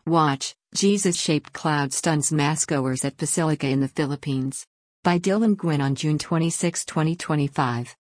Watch, Jesus-shaped cloud stuns massgoers at Basilica in the Philippines. By Dylan Gwynn on June 26, 2025.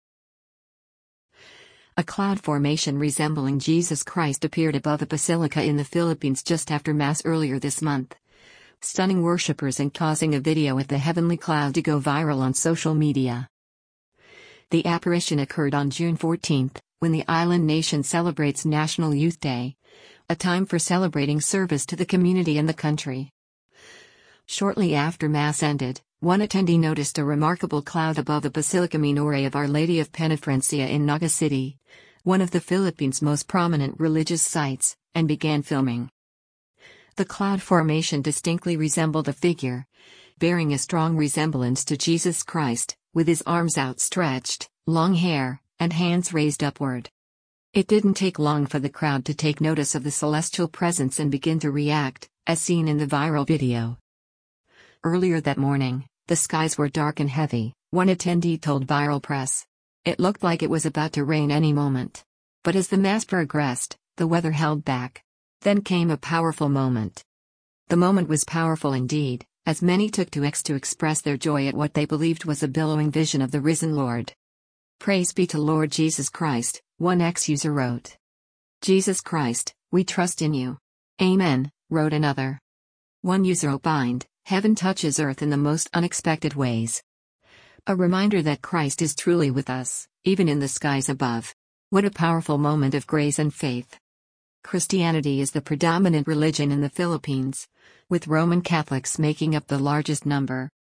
A cloud formation resembling Jesus Christ appeared above a basilica in the Philippines just after Mass earlier this month, stunning worshippers and causing a video of the heavenly cloud to go viral on social media. The apparition occurred on June 14, when the island nation celebrates National Youth Day, a time for celebrating service to the community and the country. Shortly after Mass ended, one attendee noticed a remarkable cloud above the Basilica Minore of Our Lady of Penitència in Naga City, one of the Philippines' most prominent religious sites, and began filming. The cloud formation distinctly resembled a figure, bearing a strong resemblance to Jesus Christ, with his arms outstretched, long hair, and hands raised upward. It didn't take long for the crowd to take notice of the celestial presence and begin to react, as seen in the viral video. Earlier that morning, the skies were dark and heavy, one attendee told Viral Press. It looked like it was about to rain any moment. But as the Mass progressed, the weather held back. Then came a powerful moment. The moment was powerful indeed, as many took to X to express their joy at what they believed was a billowing vision of the risen Lord. Praise be to Lord Jesus Christ, one X user wrote. Jesus Christ, we trust in you. Amen, wrote another. One user opined, heaven touches earth in the most unexpected ways. A reminder that Christ is truly with us, even in the skies above. What a powerful moment of grace and faith. Christianity is the predominant religion in the Philippines, with Roman Catholics making up the largest number.